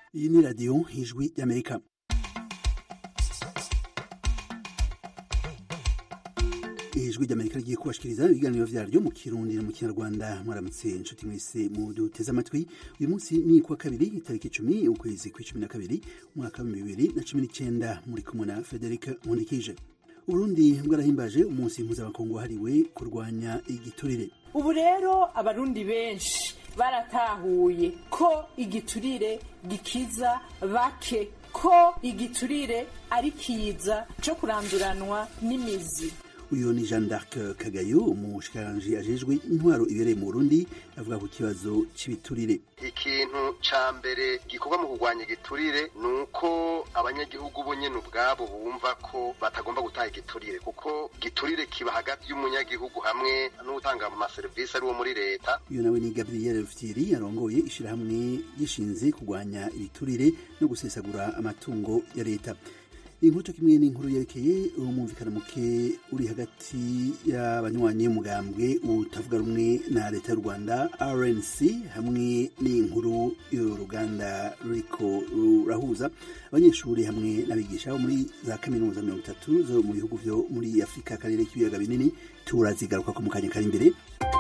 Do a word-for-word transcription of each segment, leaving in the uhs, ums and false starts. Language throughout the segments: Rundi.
Iyi ni radiyo ijwi y'Amerika. Ijwi ry'Amerika rigiye kubashikiriza ibiganiro vyaryo mu Kirundi no mu Kinyarwanda. Mwaramutse inshuti mwese mu duteze amatwi. Uyu munsi ni kuwa kabiri itariki icumi ukwezi kw'icumi na kabiri umwaka wa bibiri na cumi n'icenda. Muri kumwe na Frederic Nkundikije. Uburundi bwarahimbaje umunsi mpuzamakungu wahariwe kurwanya igiturire. Ubu rero abarundi benshi baratahuye ko igiturire gikiza bake, ko igiturire ari kiza cyo kuranduranwa n'imizi. Uyu ni Jean d'Arc Kagayo, umushikiranganji ajejwe intwaro ibereye mu Burundi, avuga ku kibazo c'ibiturire. Ikintu ca mbere gikorwa mu kurwanya igiturire nuko abanyagihugu bo nyene ubwabo bumva ko batagomba gutaha igiturire, kuko giturire kiba hagati y'umunyagihugu hamwe n'utanga ama service ari wo muri leta. Uyu nawe ni Gabriel Rufyiri, yarongoye ishirahamwe gishinze kurwanya ibiturire no gusesagura amatungo ya leta. Inkuru kimwe n'inkuru yerekeye umumvikana muke uri hagati y'abanywanyi y'umugambwe utavuga rumwe na leta y'u Rwanda R N C, hamwe n'inkuru y'uruganda ruriko rurahuza abanyeshuri hamwe n'abigisha bo muri za kaminuza mirongo itatu zo mu bihugu vyo muri Afrika, akarere k'ibiyaga binini. Turazigaruka ko mu kanya kari imbere.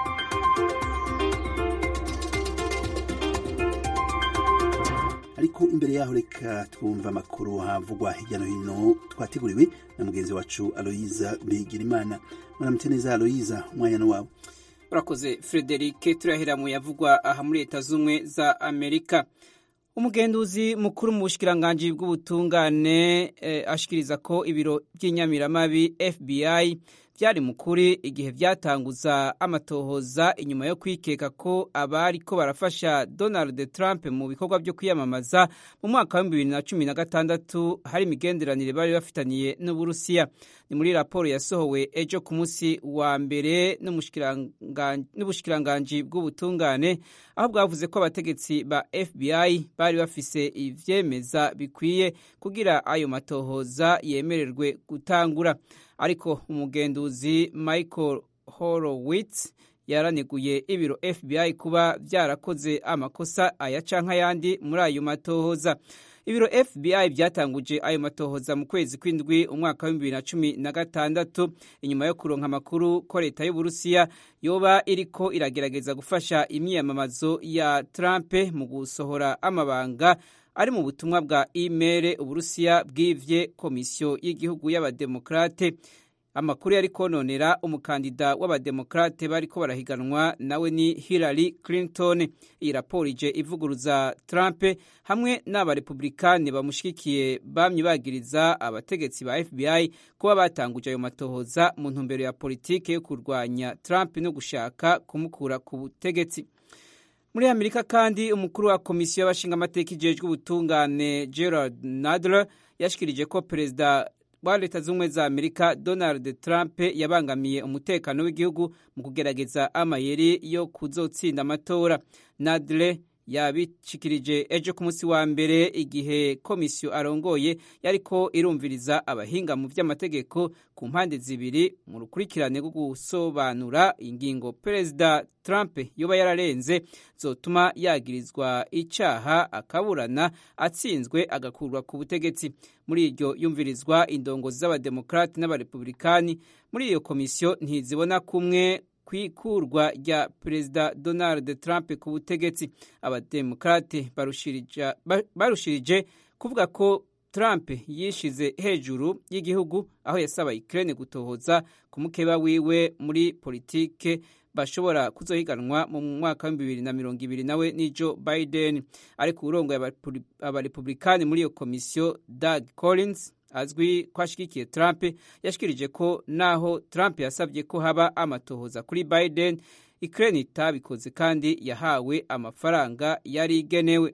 Ariko imbere yaho reka twumva amakuru havugwa hirya no hino twateguriwe na mugenzi wacu Aloyiza Bigirimana. Mwaramutse neza Aloyiza, umwanya wawe. Urakoze Frederic. Turahera mu yavugwa aha muri Leta Zumwe za Amerika. Umugenduzi mukuru mu bushikiranganji bw'ubutungane eh, ashikiriza ko ibiro by'inyamiramabi F B I byari mukuri igihe byatanguza amatohoza inyuma yo kwikeka ko abari ko barafasha Donald Trump mu bikorwa byo kwiyamamaza mu mwaka wa bibiri na cumi na gatandatu hari imigenderanire bari bafitaniye n'Uburusiya. Ni muri raporo yasohowe ejo ku munsi wa mbere n'ubushikiranganji bw'ubutungane, aho bwavuze ko abategetsi ba F B I bari bafise ivyemeza bikwiye kugira ayo matohoza yemererwe gutangura. Ariko umugenduzi Michael Horowitz yaraneguye ibiro F B I kuba byarakoze amakosa aya canke ayandi muri ayo matohoza. Ibiro F B I byatanguje ayo matohoza mu kwezi kw'indwi umwaka wa bibiri na cumi na gatandatu inyuma yo kuronka amakuru ko leta y'Uburusiya yoba iriko iragerageza gufasha imyiyamamazo ya Trump mu gusohora amabanga ari mu butumwa bwa email Uburusiya bwivye komisiyo y'igihugu y'abademokrate. Amakuru yari kononera umukandida w'abademokrate bariko barahiganwa nawe ni Hillary Clinton. Iyi raporo ije ivuguruza Trump hamwe n'abarepublikani bamushigikiye bamye bagiriza abategetsi ba F B I kuba batanguje ayo matohoza mu ntumbero ya politike yo kurwanya Trump no gushaka kumukura ku butegetsi. Muri Amerika kandi umukuru wa komisiyo y'abashinga amateka ijejwe ubutungane Gerald Nadler yashikirije ko perezida wa Leta Zumwe za Amerika Donald Trump yabangamiye umutekano w'igihugu mu kugerageza amayeri yo kuzotsinda amatora. Nadler yabishikirije ejo ku munsi wa mbere igihe komisiyo arongoye yariko irumviriza abahinga mu vy'amategeko ku mpande zibiri mu rukurikirane rwo gusobanura ingingo perezida Trump yoba yararenze zotuma yagirizwa icaha akaburana atsinzwe agakurwa ku butegetsi. Muri iryo yumvirizwa indongozi z'abademokrati n'abarepublikani muri iyo komisiyo ntizibona kumwe kwikurwa rya perezida Donald Trump ku butegetsi. Abademokrate barushirije barushirije kuvuga ko Trump yishize hejuru y'igihugu aho yasaba Ukraine gutohoza ku mukeba wiwe muri politike bashobora kuzohiganwa mu mwaka wa bibiri na mirongo ibiri nawe ni Joe Biden. Ariko urongoye abarepublikani muri iyo komisiyo Doug Collins azwi kwashigikiye Trump yashikirije ko naho Trump yasabye ko haba amatohoza kuri Biden, Ukraine itabikoze kandi yahawe amafaranga yari igenewe.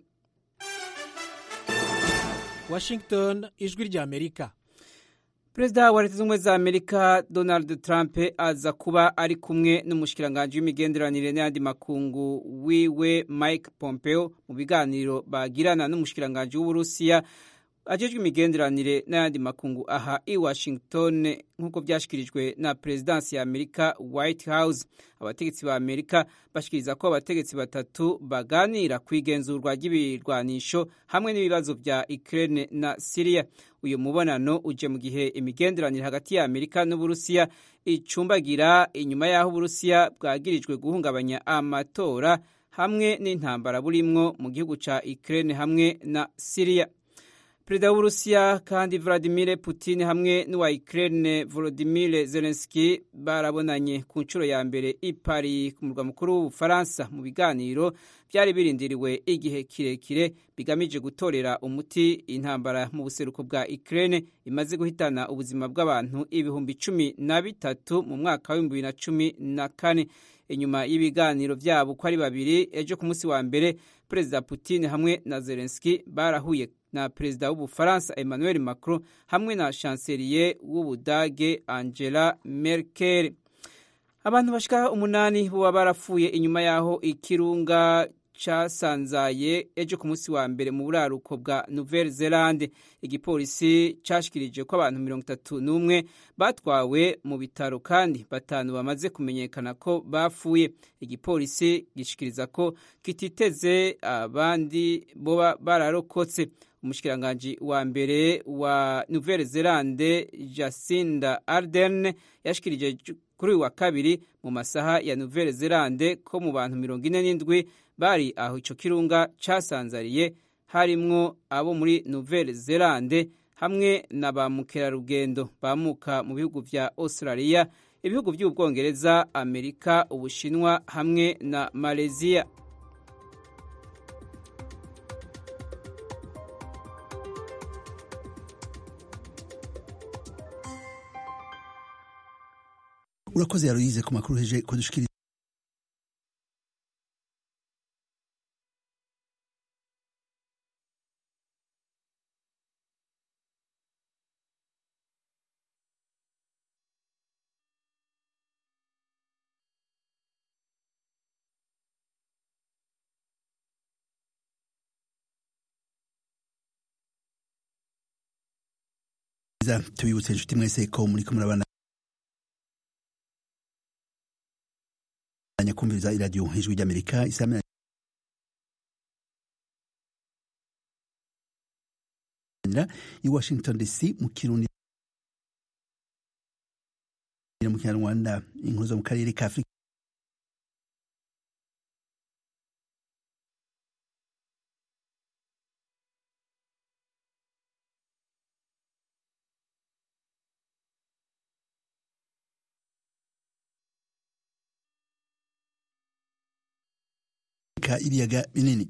Washington, ijwi rya Amerika. Perezida wa Leta Zunze za Amerika Donald Trump aza kuba ari kumwe n'umushikiranganji w'imigenderanire n'andi makungu wiwe Mike Pompeo mu biganiro bagirana n'umushikiranganji w'Uburusiya ajejwe imigenderanire n'ayandi makungu aha i Washington nk'uko byashikirijwe na Perezidansi ya Amerika White House. Abategetsi ba Amerika bashikiriza ko abategetsi batatu baganira ku igenzurwa ry'ibirwanisho hamwe n'ibibazo vya Ukraine na Syria. Uyu mubonano uje mu gihe imigenderanire hagati ya Amerika n'Uburusiya icumbagira inyuma y'aho Uburusiya bwagirijwe guhungabanya amatora hamwe n'intambara burimwo mu gihugu ca Ukraine hamwe na Syria. Perezida w'Uburusiya kandi Vladimir Putin hamwe n'uwa Ukraine Volodymyr Zelensky barabonanye ku nshuro ya mbere i Paris ku murwa mukuru w'Ubufaransa mu biganiro byari birindiriwe igihe kirekire bigamije gutorera umuti intambara mu buseruko bwa Ukraine imaze guhitana ubuzima bw'abantu ibihumbi cumi na bitatu mu mwaka wa bibiri na cumi na kane. Inyuma y'ibiganiro byabo ko ari babiri, ejo ku munsi wa mbere Perezida Putin hamwe na Zelensky barahuye na Perezida w'Ubufaransa Emmanuel Macron hamwe na Chancelier w'Ubudage Angela Merkel. Abantu bashika umunani bo barapfuye inyuma yaho ikirunga casanzaye ejo ku munsi wa mbere mu buraruko bwa Nouvelle Zelande. Igipolisi cashikirije ko abantu mirongo itatu n'umwe batwawe mu bitaro kandi batanu bamaze kumenyekana ko bapfuye. Igipolisi gishikiriza ko kititeze abandi boba bararokotse. Umushikiranganji wa mbere wa Nouvelle Zelande Jacinda Ardern yashikirije kuri uyu wa kabiri mu masaha ya Nouvelle Zelande ko mu bantu mirongo ine n'indwi bari aho ico kirunga casanzariye harimwo abo muri Nouvelle Zelande hamwe na ba mukerarugendo bamuka mu bihugu vya Australia, ibihugu by'Ubwongereza, Amerika, Ubushinwa hamwe na Malaysia. Urakoze Aloyize ku makuru heje kudushikiriza. Tubibutse inshuti mwese ko muri kumwe n'abana kumviriza iradiyo Ijwi ry'Amerika isamira i Washington D C mu Kirundi mu Kinyarwanda. Inkuru zo mu karere ka Afurika ibiyaga binini.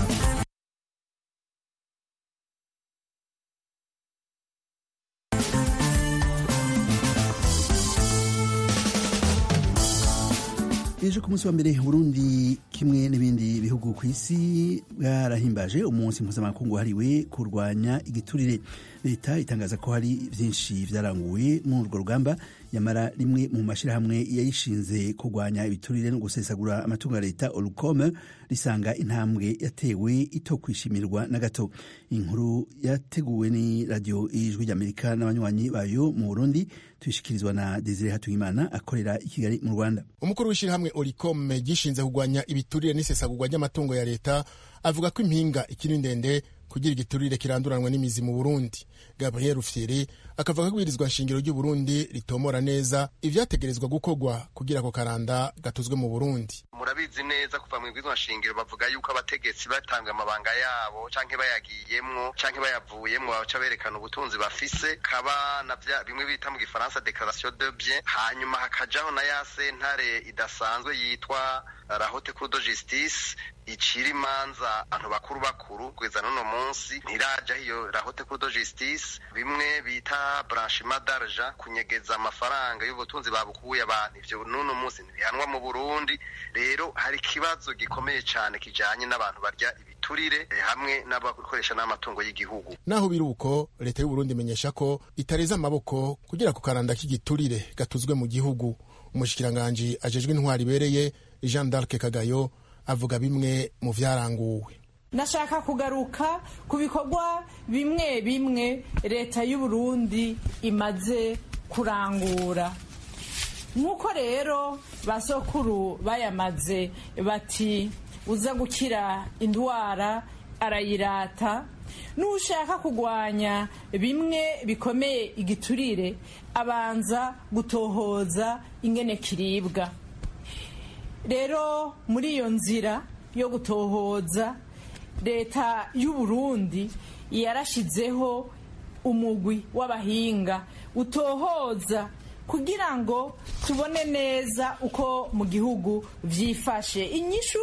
Ejo ku munsi wa mbere Burundi kimwe n'ibindi bihugu ku isi bwarahimbaje umunsi mpuzamakungu wahariwe kurwanya igiturire. Leta itangaza ko hari vyinshi vyaranguwe muri urwo rugamba, yamara rimwe mu mashirahamwe yayishinze kurwanya ibiturire no gusesagura amatungo ya leta Olukome risanga intambwe yatewe itokwishimirwa na gato. Inkuru yateguwe ni radio Ijwi ry'Amerika n'abanywanyi bayo mu Burundi, tuyishikirizwa na Desire Hatungimana akorera i Kigali mu Rwanda. Umukuru w'ishirahamwe Olukome gishinze kurwanya ibiturire n'isesagurwa ry'amatungo ya leta avuga ko impinga ikiri ndende kugira igiturire kiranduranwa n'imizi mu Burundi. Gabriel Rufyiri akavuga ko ibirizwa nshingiro ry'u Burundi ritomora neza ivyategerezwa gukorwa kugira ko karanda gatuzwe mu Burundi. Murabizi neza kuva mu bwizwa nshingiro bavuga yuko abategetsi batanga amabanga yabo canke bayagiyemwo canke bayavuyemwo baca berekana ubutunzi bafise, kaba na vya bimwe bita mu Gifaransa déclaration de bien, hanyuma hakajaho na ya sentare idasanzwe yitwa la Haute Cour de Justice icira imanza abantu bakuru bakuru kugeza n'uno munsi ntiraja hiyo la Haute Cour de Justice. Bimwe bita blanchiment d'argent, kunyegeza amafaranga y'ubutunzi babukuye abantu, ivyo n'uno munsi ntibihanwa mu Burundi. Rero hari kibazo gikomeye cyane kijanye n'abantu barya ibiturire hamwe n'abakoresha n'amatungo y'igihugu. Naho biruko leta y'u Burundi imenyesha ko itareza amaboko kugira ku karanda k'igiturire gatuzwe mu gihugu. Umushikiranganje ajejwe intwari bereye Jean d'Arc Kagayo avuga bimwe mu vyaranguwe. nashaka kugaruka ku bikorwa bimwe bimwe leta y'u Burundi imaze kurangura. Nk'uko rero basokuru bayamaze bati uza gukira indwara arayirata, n'ushaka kugwanya bimwe bikomeye igiturire abanza gutohoza ingene kiribwa. Rero muri iyo nzira yo gutohoza, leta y'u Burundi yarashizeho umugwi w'abahinga utohoza kugira ngo tubone neza uko mu gihugu vyifashe. Inyishu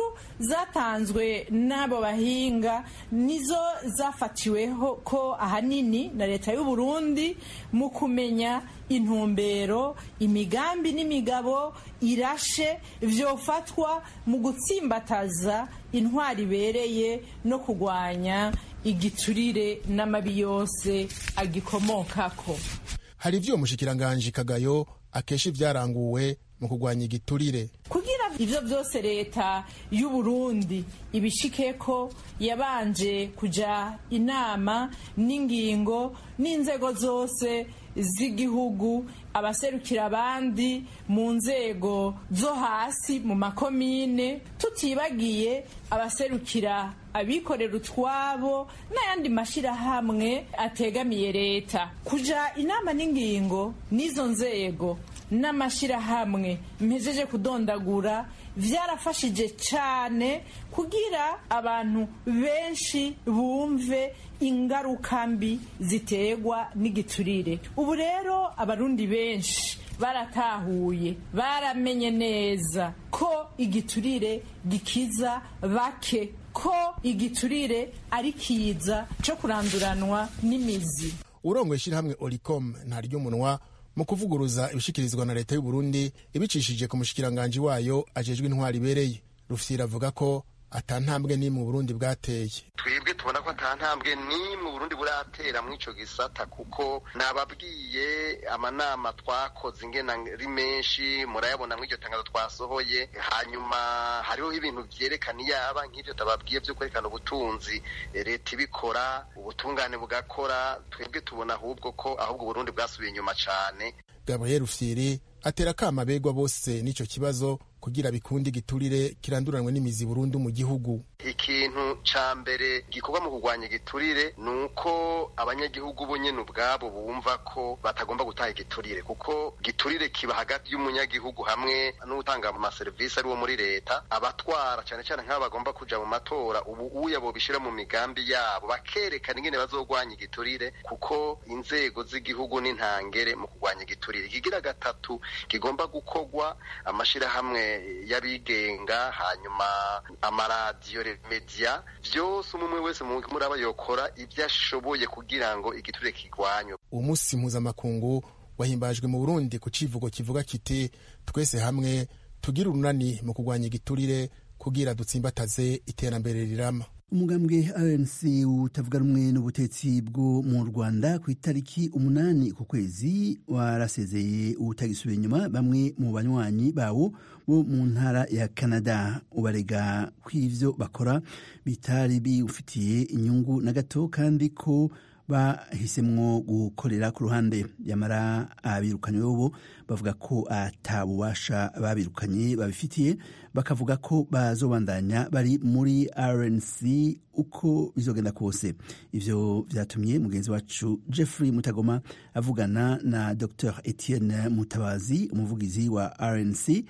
zatanzwe n'abo bahinga nizo zafatiweho ko ahanini na leta y'u Burundi mu kumenya intumbero, imigambi n'imigabo irashe vyofatwa mu gutsimbataza intwari ibereye no kugwanya igiturire n'amabi yose agikomokako. Hari ivyo mushikiranganje Kagayo akesha ivyaranguwe mu kugwanya igiturire. Kugira ivyo vyose leta y'u Burundi ibishikeko, yabanje kuja inama n'ingingo n'inzego zose z'igihugu, abaserukira abandi mu nzego zo hasi mu makomine, tutibagiye abaserukira abikorera utwabo n'ayandi mashirahamwe ategamiye leta. Kuja inama n'ingingo n'izo nzego n'amashirahamwe mpejeje kudondagura vyarafashije cane kugira abantu benshi bumve ingaruka mbi ziterwa n'igiturire. Ubu rero abarundi benshi baratahuye, baramenye neza ko igiturire gikiza bake, ko igiturire ari kiza cyo kuranduranwa n'imizi. Urongoye ishirahamwe Oricom ntaryo munwa mu kuvuguruza ibishikirizwa na leta y'u Burundi ibicishije ku mushikiranganje wayo ajejwe intwari ibereye. Rufyiri avuga ko atantambwe ni mu Burundi bwateye. Twebwe tubona ko atantambwe ni mu Burundi buratera mu ico gisata, kuko nababwiye amanama twakoze ingena ri menshi murayabona mw'iryo tangazo twasohoye. Hanyuma hariho ibintu vyerekana yaba nk'ivyo tababwiye vyo kwerekana ubutunzi leta ibikora, ubutungane bugakora. Twebwe tubona ahubwo ko ahubwo Burundi bwasubiye inyuma cane. Gabriel Rufyiri atera kama begwa bose n'ico kibazo kugira bikundi giturire kiranduranwe n'imizi Burundi mu gihugu. Ikintu ca mbere gikorwa mu kugwanya igiturire nuko abanyagihugu bo nyene ubwabo bumva ko batagomba gutaha igiturire, kuko giturire kiba hagati y'umunyagihugu hamwe n'utanga ama service ari wo muri leta. Abatwara cyane cyane nk'aba bagomba kuja mu matora, ubu uya bo bishira mu migambi yabo bakerekana ingene bazogwanya igiturire, kuko inzego z'igihugu n'intangere mu kugwanya igiturire. Kigira gatatu kigomba gukogwa amashirahamwe y'abigenga, hanyuma amaradiyo, media, vyose umwe wese muri aba yokora ivyo ashoboye kugira ngo igiturire kigwanywe. Umunsi mpuzamakungu wahimbajwe mu Burundi ku civugo kivuga kiti twese hamwe tugira urunani mu kugwanya igiturire kugira dutsimbataze iterambere rirama. Umugambwe R N C utavuga rumwe n'ubutetsi bwo mu Rwanda ku itariki umunani ku kwezi warasezeye utagisubira inyuma bamwe mu banywanyi bawo bo mu ntara ya Canada, ubarega kw'ivyo bakora bitari biufitiye inyungu na gato kandi ko bahisemwo gukorera ku ruhande. Yamara abirukanye bobo bavuga ko atabubasha babirukanye babifitiye, bakavuga ko bazobandanya bari muri R N C uko bizogenda kose. Ivyo vyatumye mugenzi wacu Jeffrey Mutagoma avugana na Docteur Etienne Mutabazi, umuvugizi wa R N C,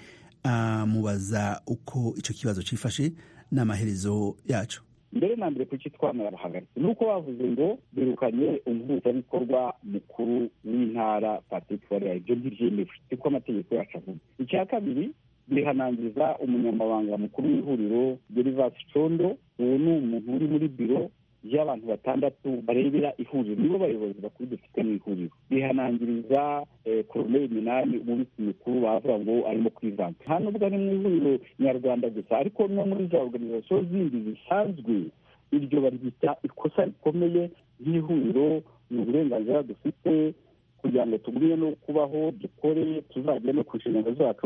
amubaza uko ico kibazo cifashe n'amaherezo yacu. Mbere na mbere kuki twamara bahagaritse nuko bavuze ngo birukanye umuhuzabikorwa mukuru w'intara Patrick Warya. Ibyo ntibyemewe kuko amategeko yacu avuga. Icya kabiri, bihanangiriza umunyamabanga mukuru w'ihuriro Gervas Condo. Uwo ni umuntu uri muri biro y'abantu batandatu barebera ihuriro, nibo bayobozi bakuru dufite mu ihuriro. Bihanangiriza Colonel Minani, umubitsi mukuru, bavuga ngo arimo kwivanga. Nta nubwo ari mu ihuriro nyarwanda gusa, ariko no muri za organization zindi zisanzwe. Iryo baryita ikosa rikomeye ry'ihuriro. Ni uburenganzira dufite kugira ngo tugumye no kubaho, dukore, tuzajya no ku nshingano zacu,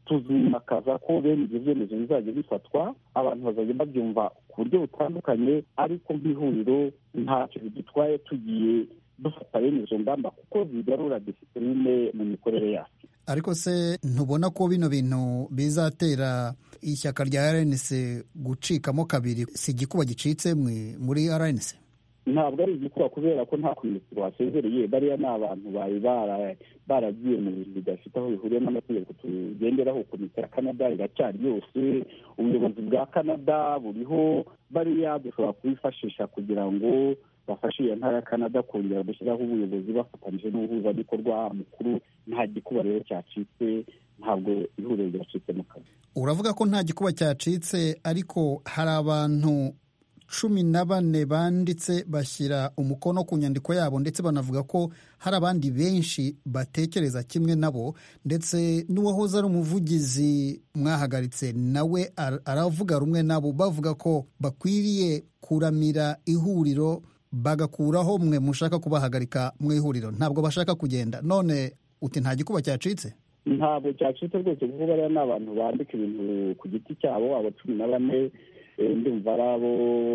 tuzimakaza ko bene ibyo byemezo bizajya bifatwa, abantu bazajya babyumva ku buryo butandukanye, ariko nk'ihuriro ntacyo bidutwaye tugiye dufata bene izo ngamba kuko zigarura disipurine mu mikorere yacu. Ariko se ntubona ko bino bintu bizatera ishyaka rya R N C gucikamo kabiri? Si igikuba gicitse muri R N C? Ntabwo ari igikuba kubera ko nta minisitiri wasezereye. Bariya ni abantu bari baragiye mu bintu bidafite aho bihuriye n'amategeko tugenderaho. Komite ya Canada iracyari yose, ubuyobozi bwa Canada buriho, bariya dushobora kubifashisha kugira ngo bafashe iyo ntara ya Canada kongera gushyiraho ubuyobozi bafatanyije n'ubuhuzabikorwa mukuru. Nta gikuba rero cyacitse, ntabwo ihuriro ryacitse mu kazi. Uravuga ko nta gikuba cyacitse, ariko hari abantu cumi na bane banditse bashyira umukono ku nyandiko yabo, ndetse banavuga ko hari abandi benshi batekereza kimwe nabo, ndetse n'uwahoze ari umuvugizi mwahagaritse nawe aravuga rumwe nabo, bavuga ko bakwiriye kuramira ihuriro bagakuraho mwe mushaka kubahagarika mu ihuriro. Ntabwo bashaka kugenda. None uti nta gikuba cyacitse? Ntabwo cyacitse rwose, kuko bariya ni abantu bandika ibintu ku giti cyabo. Abo cumi na bane ndumva ari abo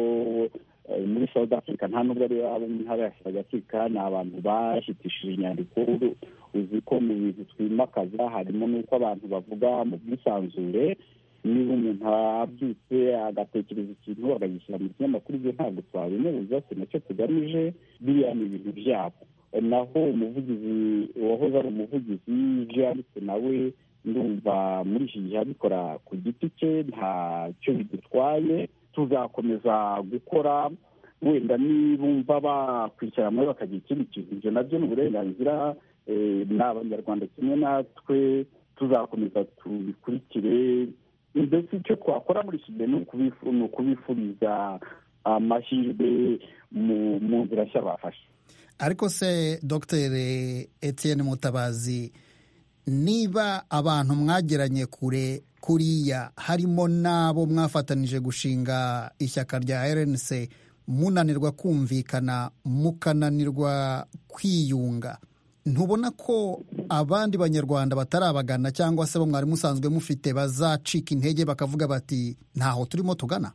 muri South Africa, nta nubwo ari abo mu ntara ya South Africa. Ni abantu bashyitishije inyandiko. Uzi ko mu bintu twimakaza harimo n'uko abantu bavuga mu bwisanzure. Niba umuntu abyutse agatekereza ikintu akagishyira mu kinyamakuru, ibyo ntabwo twabimubuza, si nacyo tugamije. Biriya ni ibintu byabo. Naho umuvugizi wahoze ari umuvugizi ibyo yanditse nawe ndumva muri iki gihe abikora ku giti cye, ntacyo bidutwaye. Tuzakomeza gukora, wenda nibumva bakwicara muri bakagira ikindi kintu, ibyo nabyo ni uburenganzira. Ni abanyarwanda kimwe natwe, tuzakomeza tubikurikire. Mbese icyo twakora muri iki gihe ni ukubifuriza amahirwe mu nzira nshya bafashe. Ariko se Dr Etienne Mutabazi, niba abantu mwageranye kure kuriya, harimo n'abo mwafatanije gushinga ishyaka rya R N C, munanirwa kumvikana, mukananirwa kwiyunga, ntubona ko abandi banyarwanda batarabagana cyangwa se bo mwari musanzwe mufite bazacika intege bakavuga bati ntaho turimo tugana?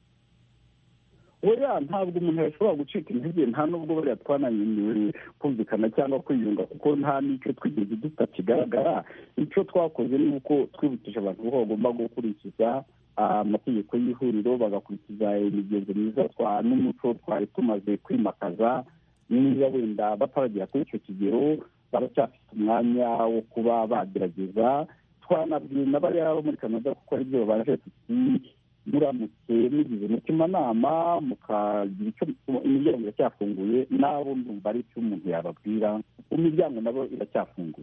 Oya, ntabwo umuntu yashobora gucika intege, nta nubwo bariya twananiwe kumvikana cyangwa kwiyunga, kuko nta n'icyo twigeze tutakigaragara. Icyo twakoze ni uko twibukije abantu ko bagomba gukurikiza amategeko y'ihuriro, bagakurikiza imigenzo myiza n'umuco twari tumaze kwimakaza. Niba wenda bataragera kuri icyo kigero, baracyafite umwanya wo kuba bagerageza. Twanabwiye n'abariya bo muri Canada kuko ari byo baje tuti, muramutse mugize umutimanama mukagira icyo, imiryango iracyafunguye. Nabo ndumva ari icyo umuntu yababwira, imiryango nabo iracyafunguye.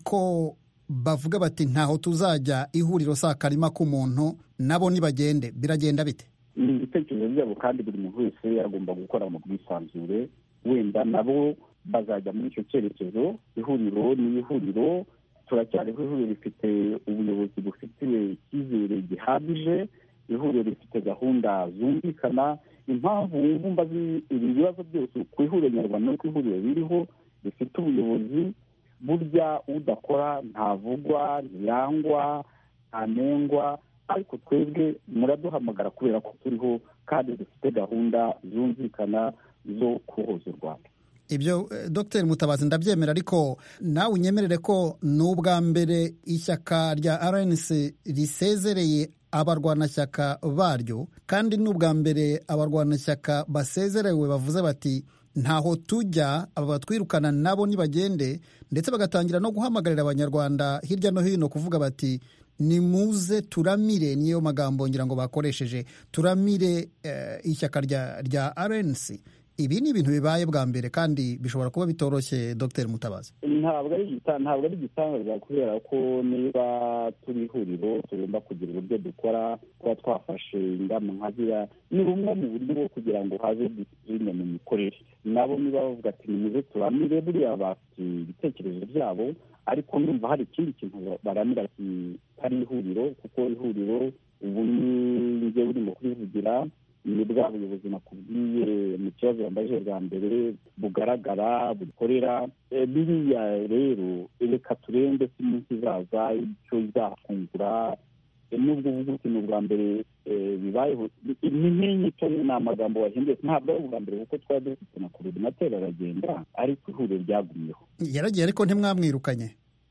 Ko bavuga bati ntaho tuzajya, ihuriro si akarima k'umuntu, nabo nibagende, biragenda bite? Ni ibitekerezo byabo, kandi buri muntu wese agomba gukora mu bwisanzure. Wenda nabo bazajya muri icyo cyerekezo. Ihuriro ni ihuriro, turacyariho ihuriro rifite ubuyobozi bufitiwe icyizere gihagije. Ihuriro rifite gahunda zumvikana. Impamvu wumva ibi bibazo byose ku ihuriro nyarwanda no ku ihuriro biriho rifite ubuyobozi, burya udakora ntavugwa, ntiyangwa, ntanengwa. Ariko twebwe muraduhamagara kubera ko turiho kandi dufite gahunda zumvikana zo kuhuza u Rwanda. Ibyo Dr Mutabazi ndabyemera, ariko nawe unyemerere ko n'ubwa mbere ishyaka rya R N C risezereye abarwanashyaka baryo, kandi n'ubwa mbere abarwanashyaka basezerewe bavuze bati ntaho tujya, aba batwirukana nabo nibagende, ndetse bagatangira no guhamagarira abanyarwanda hirya no hino kuvuga bati nimuze turamire, niyo magambo ngira ngo bakoresheje, turamire eh, ishyaka rya, rya R N C. Ibi ni ibintu bibaye bwa mbere kandi bishobora kuba bitoroshye. Dr Mutabazi, ntabwo ari ntabwo ari igitangaza, kubera ko niba turi ihuriro tugomba kugira uburyo dukora, kuba twafashe ingamba nka ziriya ni bumwe mu buryo bwo kugira ngo haze disipurine mu mikorere. Nabo niba bavuga ati nimuze turamire, buriya bafite ibitekerezo byabo, ariko numva hari ikindi kintu baramira kitari ihuriro, kuko ihuriro ubu ni njye urimo kubivugira, ni bwa buyobozi nakubwiye mu kibazo yambajije bwa mbere bugaragara bukorera biriya rero reka turende si iminsi izaza icyo izafungura nubwo uvuga uti ni ubwa mbere bibayeho ni nk'inyito ni amagambo wahinduye ntabwo ari ubwa mbere kuko twari dufite na korodinateri aragenda ariko ihuriro ryagumyeho yaragiye ariko ntimwamwirukanye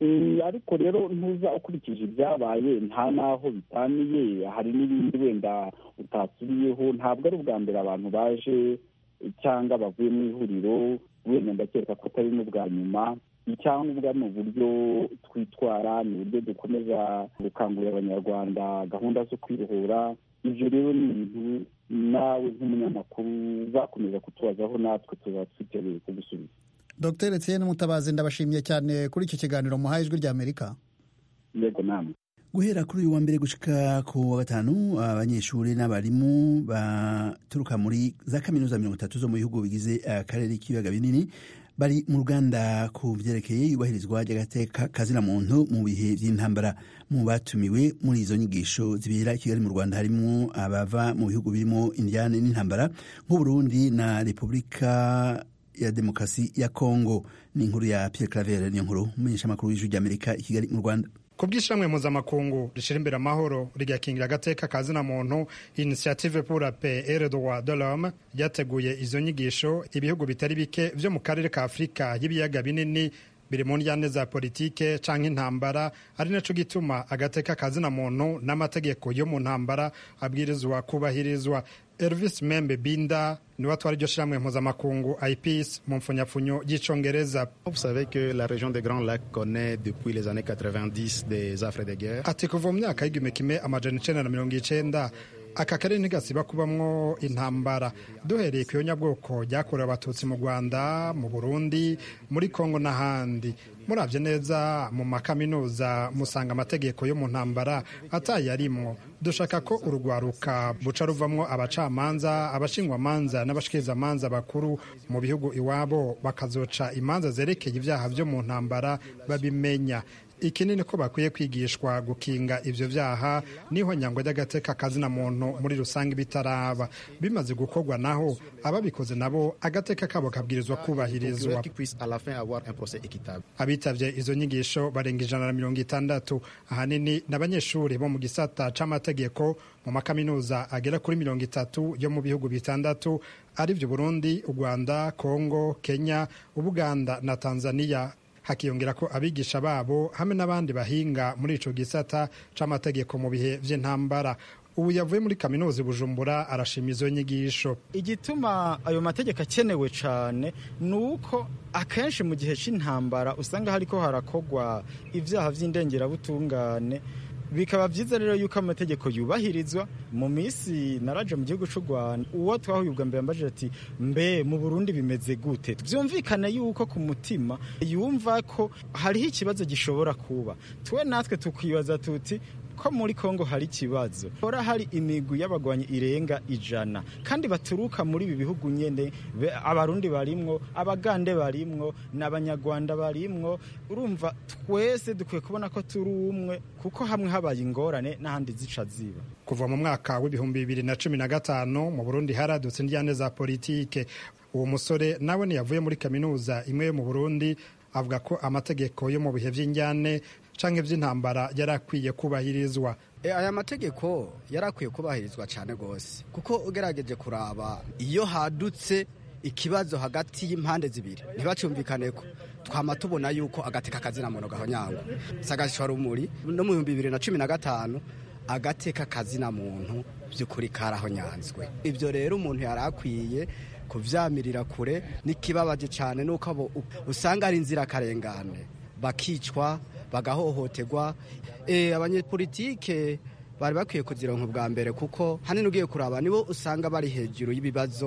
ariko rero ntuza ukurikije ibyabaye nta n'aho bitaniye hari n'ibindi wenda utasubiyeho ntabwo ari ubwa mbere abantu baje cyangwa bavuye mu ihuriro wenda ndakeka ko atari n'ubwa nyuma icyangombwa ni uburyo twitwara ni uburyo dukomeza gukangurira abanyarwanda gahunda zo kwiruhura ibyo rero ni ibintu nawe nk'umunyamakuru uzakomeza kutubazaho natwe tuba twiteguye kugusubiza. Dr Etienne Mutabazi ndabashimiye cyane kuri iki kiganiro muhaye ijwi rya Amerika. Yego namwe. Guhera kuri uyu wa mbere gushika ku wa gatanu abanyeshuri n'abarimu baturuka muri za kaminuza mirongo itatu zo mu bihugu bigize akarere k'ibiyaga binini bari mu ruganda ku vyerekeye yubahirizwa ry'agateka kazina muntu mu bihe vy'intambara. Mu batumiwe muri izo nyigisho zibera i Kigali mu Rwanda harimo abava mu bihugu birimo Indiane n'intambara nk'u Burundi na Repubulika ya Demokarasi ya Kongo. Ni inkuru ya Pierre Claver, ni inkuru umumenyesha makuru w'ijwi ry'Amerika i Kigali mu Rwanda. Kubwishamwe mpuzamakungu rishira imbere amahoro rigakingira agateka kazina muntu Initiative pour la paix et le droit de l'homme ryateguye izo nyigisho ibihugu bitari bike vyo mu karere ka Afrika y'ibiyaga binini biri mu njyane za politike canke intambara, ari naco gituma agateka kazina muntu n'amategeko yo mu ntambara abwirizwa kubahirizwa. Elvis Membe Binda ni watu waryo shiramwe mpuzamakungu I Peace mu mfunyapfunyo y'icongereza. Vous savez que la région des Grands Lacs connaît depuis les années quatre-vingt-dix des affres de guerre. Ati kuva mu myaka y'igihumbi kimwe amajana icenda na mirongo icenda aka karere ntigasiba kubamwo intambara, duhereye ku yonyabwoko ryakorewe abatutsi mu Rwanda, mu Burundi, muri Kongo n'ahandi. Muravye neza mu makaminuza musanga amategeko yo mu ntambara atayarimwo. Dushaka ko urugwaruka buca ruvamwo abacamanza, abashingwamanza n'abashikirizamanza bakuru mu bihugu iwabo bakazoca imanza zerekeye ivyaha vyo mu ntambara babimenya. Ikinini ko bakwiye kwigishwa gukinga ivyo vyaha niho nyangwa ry'agateka kazina muntu muri rusange bitaraba. Bimaze gukorwa naho ababikoze nabo agateka kabo kabwirizwa kubahirizwa. Abitavye izo nyigisho barenga ijana na mirongo itandatu, ahanini n'abanyeshuri bo mu gisata c'amategeko mu makaminuza agera kuri mirongo itatu yo mu bihugu bitandatu arivyo Burundi, u Rwanda, Kongo, Kenya, Ubuganda na Tanzania. Hakiyongera ko abigisha babo hamwe n'abandi bahinga muri ico gisata c'amategeko mu bihe vy'intambara. Ubu yavuye muri kaminuza Bujumbura arashima izo nyigisho. Igituma ayo mategeko akenewe cane nuko akenshi mu gihe c'intambara usanga hariko harakogwa ivyaha vy'indengerabutungane, bikaba vyiza rero yuko amategeko yubahirizwa. Mu misi naraje mu gihugu c'u Rwanda, uwo twahuye ubwa mbere yambajije ati mbe mu Burundi bimeze gute, vyumvikane yuko ku mutima yumva ko hariho ikibazo gishobora kuba. Twe natwe tukwibaza tuti ko muri Kongo hari ikibazo, hora hari imigwi y'abagwanyi irenga ijana kandi baturuka muri ibi bihugu nyene, abarundi barimwo, abagande barimwo, n'abanyarwanda barimwo. Urumva twese dukwiye kubona ko turi umwe, kuko hamwe habaye ingorane n'ahandi zica ziba. Kuva mu mwaka w'ibihumbi bibiri na cumi na gatanu mu Burundi haradutse indyane za politike. Uwo musore nawe niyavuye muri kaminuza imwe yo mu Burundi avuga ko amategeko yo mu bihe vy'indyane canke vy'intambara yarakwiye kubahirizwa. E, aya mategeko yarakwiye kubahirizwa cyane gose, kuko ugerageje kuraba iyo hadutse ikibazo hagati y'impande zibiri ntibacumvikaneko, twama tubona yuko agateka kazina muntu gahonyangwa. Sagashwa rumuri no mu bihumbi bibiri na cumi na gatanu agateka kazina muntu by'ukuri karahonyanzwe. Ivyo rero umuntu yarakwiye kuvyamirira kure. Nikibabaje cyane nuko abo usanga ari inzira karengane, bakicwa bagahohoterwa. E, abanyepolitike bari bakwiye kuzironka bwa mbere, kuko hanini ugiye kuraba nibo usanga bari hejuru y'ibibazo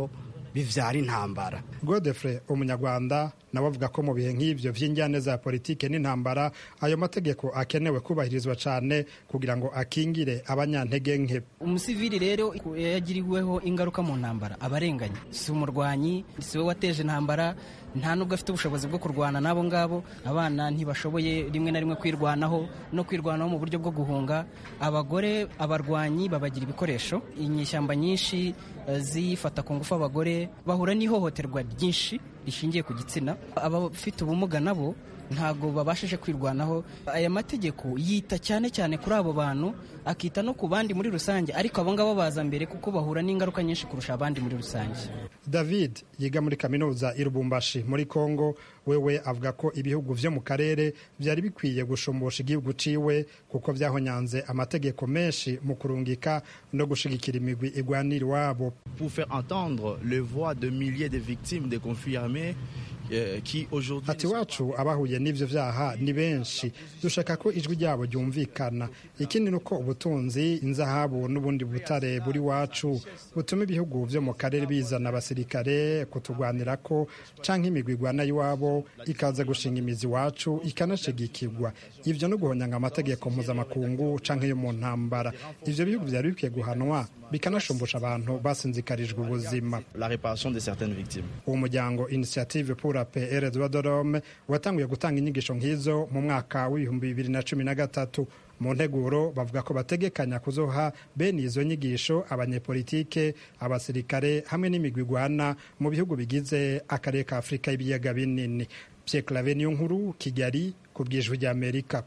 bivyara intambara. Godefre umunyarwanda nawe avuga ko mu bihe nk'ivyo vy'injyane za politike n'intambara ayo mategeko akenewe kubahirizwa cane kugira ngo akingire abanyantege nke. Umusivili rero yagiriweho ingaruka mu ntambara abarenganye, si umurwanyi, si we wateje intambara, nta nubwo afite ubushobozi bwo kurwana n'abo ngabo. Abana ntibashoboye rimwe na rimwe kwirwanaho no kwirwanaho mu buryo bwo guhunga. Abagore, abarwanyi babagira ibikoresho. Inyeshyamba nyinshi zifata ku ngufu abagore bahura n'ihohoterwa ryinshi rishingiye ku gitsina. Abafite ubumuga nabo ntago babashije kwirwanaho. Aya mategeko yita cyane cyane kuri abo bantu, akita no ku bandi muri rusange, ariko abo ngabo baza mbere kuko bahura n'ingaruka nyinshi kurusha abandi muri rusange. David yiga muri kaminuza i Lubumbashi muri Kongo, wewe avuga ko ibihugu vyo mu karere byari bikwiye gushombosha igihugu ciwe kuko vyahonyanze amategeko menshi mu kurungika no gushigikira imigwi igwanira iwabo. Pour faire entendre les voix de milliers de victimes des conflits armés. Ati wacu abahuye n'ivyo vyaha ni benshi, dushaka ko ijwi ryabo ryumvikana. Ikindi nuko ubutunzi, inzahabu n'ubundi butare buri wacu butuma ibihugu vyo mu karere bizana abasirikare kutugwanira ko canke imigwi igwana iwabo ikaza gushinga imizi wacu ikanashigikirwa. Ivyo no guhonyanga amategeko mpuzamakungu canke yo mu ntambara. Ivyo bihugu vyari bikwiye guhanwa bikanashumbusha abantu basinzikarijwe ubuzima. La réparation de certaines victimes. Uwo muryango Initiative pour la Paix et le droit de l'homme watanguye gutanga inyigisho nk'izo mu mwaka w'ibihumbi bibiri na cumi na gatatu. Mu nteguro bavuga ko bategekanya kuzoha bene izo nyigisho abanyepolitike, abasirikare hamwe n'imigwi igwana mu bihugu bigize akarere ka Afurika y'ibiyaga binini. Pierre Claver Niyonkuru, Kigali, ku bw'ijwi ry'Amerika.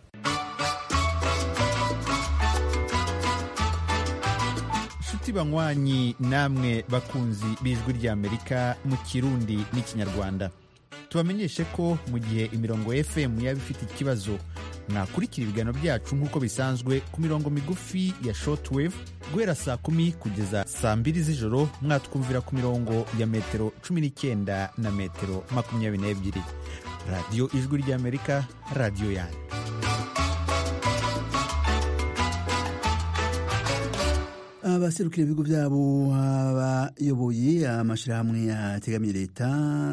banywanyi namwe bakunzi b'ijwi ry'Amerika mu Kirundi n'Ikinyarwanda, tubamenyeshe ko mu gihe imirongo F M yaba ifite ikibazo mwakurikira ibiganiro byacu nk'uko bisanzwe ku mirongo migufi ya shortwave guhera saa kumi kugeza saa mbiri z'ijoro. Mwatwumvira ku mirongo ya metero cumi n'icyenda na metero makumyabiri n'ebyiri. Radiyo Ijwi ry'Amerika, radiyo yanyu. abaserukira ibigo byabo abayoboye amashirahamwe ategamiye leta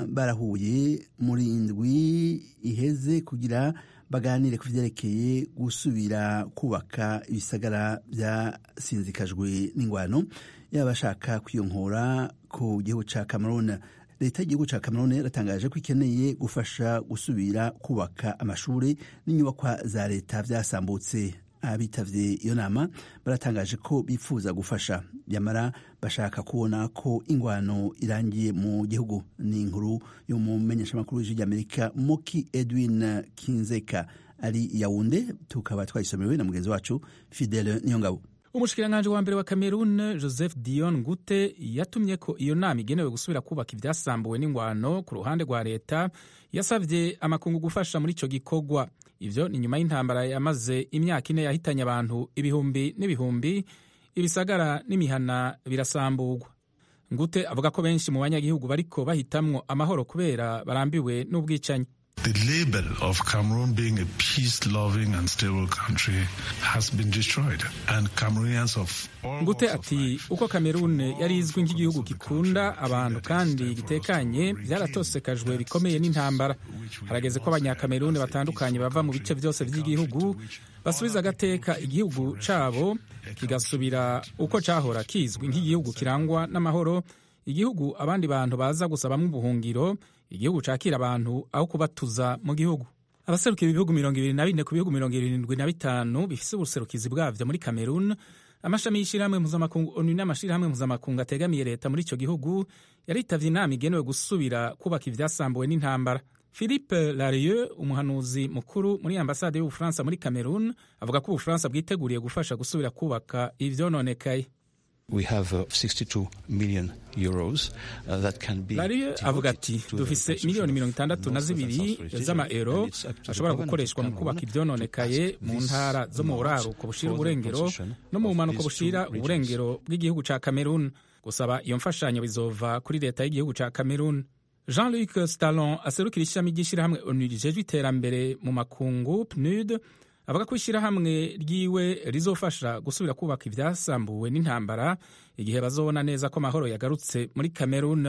barahuye muri indwi iheze kugira baganire ku vyerekeye gusubira kubaka ibisagara byasinzikajwe n'ingwano y'abashaka kwiyonkora ku gihugu ca Cameroon. Leta y'igihugu ca Cameroon yaratangaje ko ikeneye gufasha gusubira kubaka amashuri n'inyubakwa za leta vyasambutse. Abitavye iyo nama baratangaje ko bifuza gufasha, yamara bashaka kubona ko ingwano irangiye mu gihugu. Ni inkuru yo mu menyeshamakuru w'ijwi ry'Amerika Moki Edwin Kinzeka ari Yaounde, tukaba twayisomewe na mugenzi wacu Fidele Niyongabo. Umushikiranganji wa mbere wa Cameroon Joseph Dion Ngute yatumye ko iyo nama igenewe gusubira kubaka ivyasambuwe n'ingwano ku ruhande rwa leta yasavye amakungu gufasha muri ico gikorwa. Ivyo ni nyuma y'intambara yamaze imyaka ine yahitanye abantu ibihumbi n'ibihumbi, ibisagara n'imihana birasamburwa. Ngute avuga ko benshi mu banyagihugu bariko bahitamwo amahoro kubera barambiwe n'ubwicanyi. The label of Cameroon being a peace-loving and stable country has been destroyed, and Cameroonians of all Ngute ati uko Cameroon yari izwi nk'igihugu gikunda abantu kandi gitekanye byaratosekajwe bikomeye n'intambara. Harageze ko abanyakameruni batandukanye bava mu bice byose by'igihugu basubiza agateka igihugu cabo kigasubira uko cahora kizwi nk'igihugu kirangwa n'amahoro, igihugu abandi bantu baza gusabamwo ubuhungiro, igihugu cakira abantu aho kubatuza mu gihugu. Abaserukira ibihugu mirongo ibiri na bine ku bihugu mirongo irindwi na bitanu bifise ubuserukizi bwavyo muri Cameroon, amashami y'ishirahamwe mpuzamakungu ONU n'amashirahamwe mpuzamakungu ategamiye leta muri ico gihugu yaritavye inama igenewe gusubira kubaka ivyasambuwe n'intambara. Philippe Larieux, umuhanuzi mukuru muri ambasade y'Ubufaransa muri Cameroon, avuga ko Ubufaransa bwiteguriye gufasha gusubira kubaka ivyononekaye. We have uh, sixty-two million euros uh, that can be. Larieux avuga ati dufise miliyoni mirongo itandatu na zibiri z'amaero ashobora gukoreshwa mu kubaka ivyononekaye mu ntara zo mu buraruko bushira uburengero no mu bumanuko bushira uburengero bw'igihugu ca Cameroon. Gusaba iyo mfashanyo bizova kuri leta y'igihugu ca Cameroon. Jean-Luc Stallon aserukira ishami ry'ishirahamwe ONU rijejwe iterambere mu makungu P N U D avuga ko ishirahamwe ryiwe rizofasha gusubira kubaka ivyasambuwe n'intambara igihe bazobona neza ko amahoro yagarutse muri Cameroon.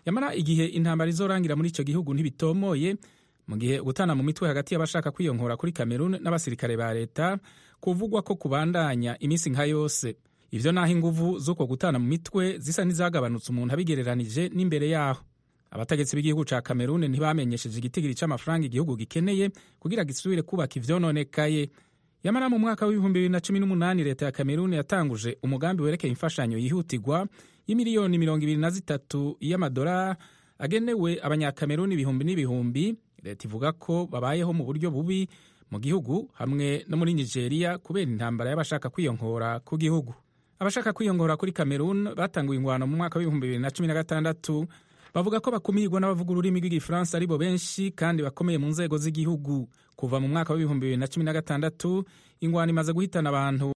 yamara igihe intambara izorangira muri icyo gihugu ntibitomoye, mu gihe gutana mu mitwe hagati y'abashaka kwiyonkora kuri Cameroon n'abasirikare ba leta kuvugwa ko kubandanya iminsi nka yose. Ivyo naho inguvu z'uko gutana mu mitwe zisa n'izagabanutse umuntu abigereranije n'imbere yaho. Abategetsi b'igihugu ca Cameroon ntibamenyesheje igitigiri c'amafaranga igihugu gikeneye kugira gisubire kubaka ivyononekaye. Yamara mu mwaka w'ibihumbi bibiri na cumi n'umunani leta ya Cameroon yatanguje umugambi werekeye imfashanyo yihutirwa y'imiliyoni mirongo ibiri na zitatu y'amadolari agenewe abanyakameruni ibihumbi n'ibihumbi. Leta ivuga ko babayeho mu buryo bubi mu gihugu hamwe no muri Nigeria kubera intambara y'abashaka kwiyonkora ku gihugu. Abashaka kwiyonkora kuri Cameroon batanguye ingwano mu mwaka w'ibihumbi bibiri na cumi na gatandatu. Bavuga ko bakumirwa n'abavuga ururimi rw'igifaransa aribo benshi kandi bakomeye mu nzego z'igihugu. Kuva mu mwaka w'ibihumbi bibiri na cumi na gatandatu ingwano imaze guhitana abantu